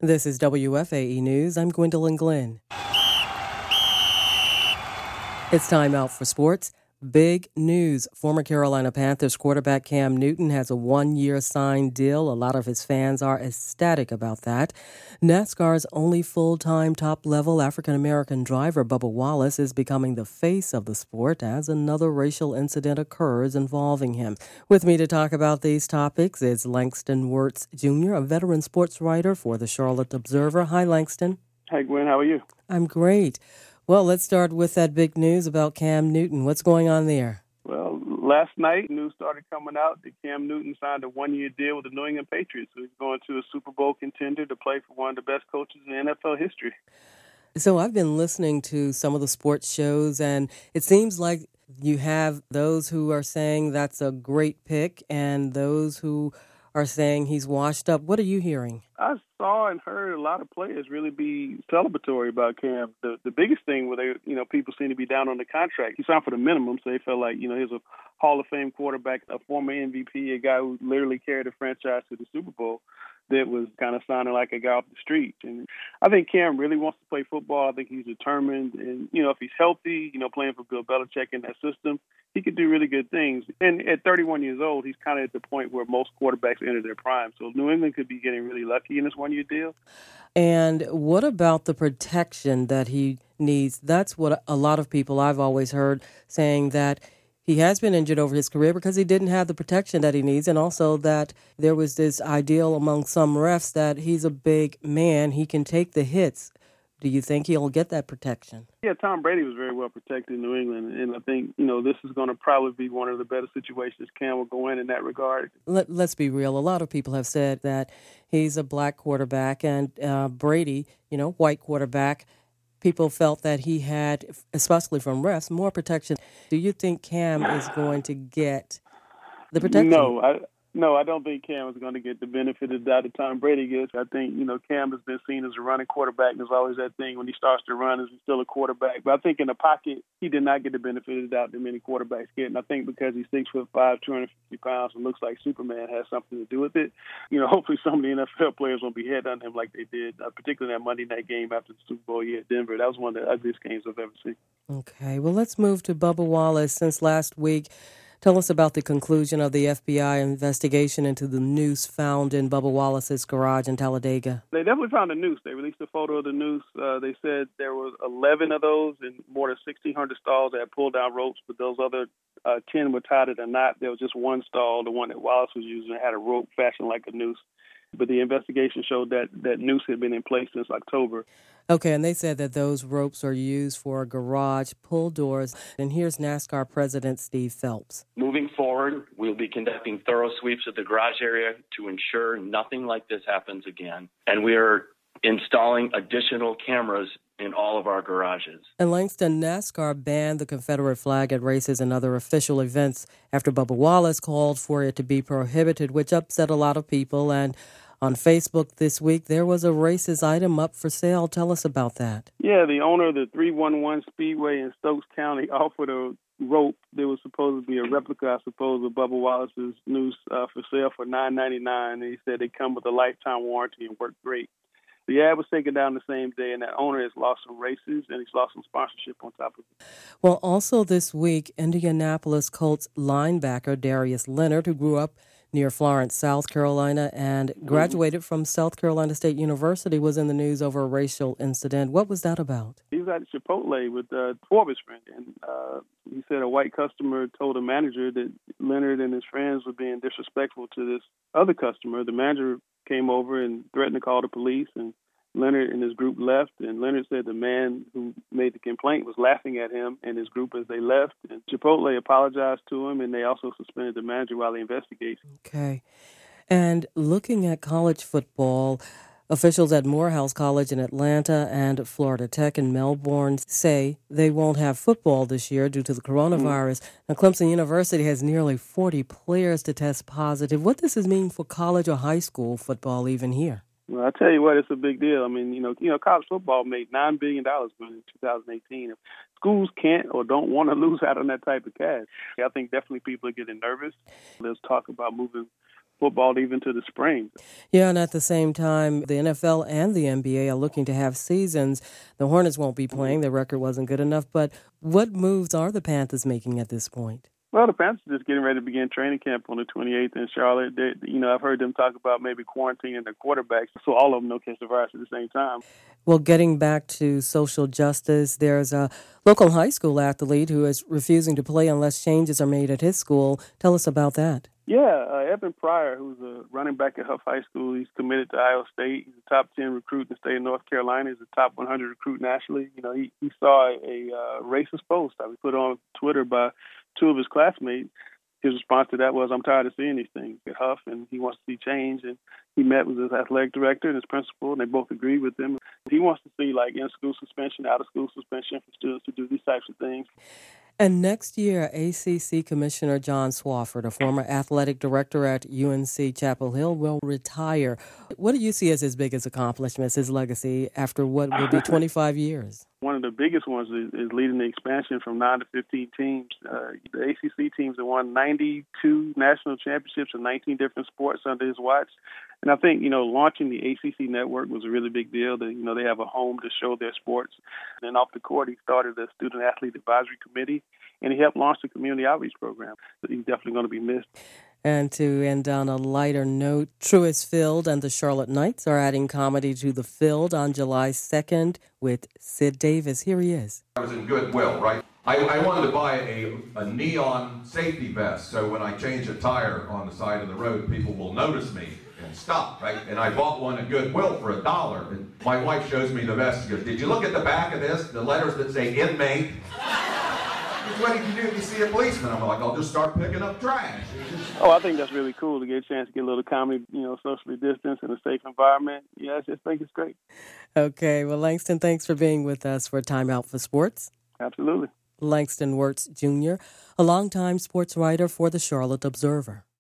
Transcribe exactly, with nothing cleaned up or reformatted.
This is W F A E News. I'm Gwendolyn Glenn. It's time out for sports. Big news. Former Carolina Panthers quarterback Cam Newton has a one-year signed deal. A lot of his fans are ecstatic about that. NASCAR's only full-time top-level African-American driver, Bubba Wallace, is becoming the face of the sport as another racial incident occurs involving him. With me to talk about these topics is Langston Wirtz Junior, a veteran sports writer for the Charlotte Observer. Hi, Langston. Hi, Gwen. How are you? I'm great. Well, let's start with that big news about Cam Newton. What's going on there? Well, last night, news started coming out that Cam Newton signed a one-year deal with the New England Patriots. So he's going to a Super Bowl contender to play for one of the best coaches in N F L history. So I've been listening to some of the sports shows, and it seems like you have those who are saying that's a great pick and those who are saying he's washed up. What are you hearing? I saw and heard a lot of players really be celebratory about Cam. The the biggest thing where they, you know, people seem to be down on the contract. He signed for the minimum, so they felt like, you know, he's a Hall of Fame quarterback, a former M V P, a guy who literally carried the franchise to the Super Bowl. That was kind of sounding like a guy off the street. And I think Cam really wants to play football. I think he's determined. And, you know, if he's healthy, you know, playing for Bill Belichick in that system, he could do really good things. And at thirty-one years old, he's kind of at the point where most quarterbacks enter their prime. So New England could be getting really lucky in this one-year deal. And what about the protection that he needs? That's what a lot of people I've always heard saying, that he has been injured over his career because he didn't have the protection that he needs, and also that there was this ideal among some refs that he's a big man, he can take the hits. Do you think he'll get that protection? Yeah, Tom Brady was very well protected in New England, and I think, you know, this is going to probably be one of the better situations Cam will go in in that regard. Let, let's be real. A lot of people have said that he's a black quarterback, and uh, Brady, you know, white quarterback, people felt that he had, especially from refs, more protection. Do you think Cam is going to get the protection? No, I no, I don't think Cam is going to get the benefit of the doubt that Tom Brady gets. I think, you know, Cam has been seen as a running quarterback. And there's always that thing when he starts to run, is he still a quarterback? But I think in the pocket, he did not get the benefit of the doubt that many quarterbacks get. And I think because he's six foot five, two hundred fifty pounds, and looks like Superman, has something to do with it. You know, hopefully some of the N F L players won't be head on him like they did, uh, particularly that Monday night game after the Super Bowl year at Denver. That was one of the ugliest games I've ever seen. Okay, well, let's move to Bubba Wallace. Since last week, tell us about the conclusion of the F B I investigation into the noose found in Bubba Wallace's garage in Talladega. They definitely found a noose. They released a photo of the noose. Uh, they said there was eleven of those and more than sixteen hundred stalls that had pulled down ropes, but those other uh, ten were tied at a knot. There was just one stall, the one that Wallace was using, that had a rope fashioned like a noose. But the investigation showed that that noose had been in place since October. Okay, and they said that those ropes are used for garage pull doors. And here's NASCAR President Steve Phelps. Moving forward, we'll be conducting thorough sweeps of the garage area to ensure nothing like this happens again. And we are installing additional cameras in all of our garages. And Langston, NASCAR banned the Confederate flag at races and other official events after Bubba Wallace called for it to be prohibited, which upset a lot of people. And on Facebook this week, there was a racist item up for sale. Tell us about that. Yeah, the owner of the three one one Speedway in Stokes County offered a rope. There was supposed to be a replica, I suppose, of Bubba Wallace's noose uh, for sale for nine ninety-nine. And he said they come with a lifetime warranty and work great. The ad was taken down the same day, and that owner has lost some races, and he's lost some sponsorship on top of it. Well, also this week, Indianapolis Colts linebacker Darius Leonard, who grew up near Florence, South Carolina, and graduated mm-hmm. from South Carolina State University, was in the news over a racial incident. What was that about? He was at Chipotle with uh, four of his friends, and uh, he said a white customer told a manager that Leonard and his friends were being disrespectful to this other customer. The manager came over and threatened to call the police, and Leonard and his group left, and Leonard said the man who made the complaint was laughing at him and his group as they left. And Chipotle apologized to him, and they also suspended the manager while they investigate. Okay. And looking at college football, officials at Morehouse College in Atlanta and Florida Tech in Melbourne say they won't have football this year due to the coronavirus. Mm. Now, Clemson University has nearly forty players to test positive. What does this mean for college or high school football even here? Well, I tell you what, it's a big deal. I mean, you know, you know, college football made nine billion dollars in two thousand eighteen. If schools can't or don't want to lose out on that type of cash, I think definitely people are getting nervous. There's talk about moving football even to the spring. Yeah, and at the same time, the N F L and the N B A are looking to have seasons. The Hornets won't be playing. Their record wasn't good enough. But what moves are the Panthers making at this point? Well, the Panthers are just getting ready to begin training camp on the twenty-eighth in Charlotte. They, you know, I've heard them talk about maybe quarantining their quarterbacks so all of them don't catch the virus at the same time. Well, getting back to social justice, there's a local high school athlete who is refusing to play unless changes are made at his school. Tell us about that. Yeah, uh, Evan Pryor, who's a running back at Huff High School, he's committed to Iowa State. He's a top ten recruit in the state of North Carolina. He's a top one hundred recruit nationally. You know, he, he saw a, a uh, racist post that was put on Twitter by two of his classmates. His response to that was, I'm tired of seeing these things at Huff, and he wants to see change. And he met with his athletic director and his principal, and they both agreed with him. He wants to see, like, in-school suspension, out-of-school suspension for students to do these types of things. And next year, A C C Commissioner John Swofford, a former athletic director at U N C Chapel Hill, will retire. What do you see as his biggest accomplishments, his legacy, after what will be twenty-five years? One of the biggest ones is, is leading the expansion from nine to fifteen teams. Uh, the A C C teams have won ninety-two national championships in nineteen different sports under his watch. And I think, you know, launching the A C C network was a really big deal. That, you know, they have a home to show their sports. And then off the court, he started the Student Athlete Advisory Committee, and he helped launch the community outreach program. So he's definitely going to be missed. And to end on a lighter note, Truist Field and the Charlotte Knights are adding comedy to the Field on July second with Sid Davis. Here he is. I was in Goodwill, right? I, I wanted to buy a, a neon safety vest, so when I change a tire on the side of the road, people will notice me and stop, right? And I bought one at Goodwill for a dollar. And my wife shows me the vest. She goes, did you look at the back of this? The letters that say inmate? What did you do if you see a policeman? I'm like, I'll just start picking up trash. Oh, I think that's really cool to get a chance to get a little comedy, you know, socially distanced in a safe environment. Yeah, I just think it's great. Okay, well, Langston, thanks for being with us for Time Out for Sports. Absolutely. Langston Wirtz Junior, a longtime sports writer for the Charlotte Observer.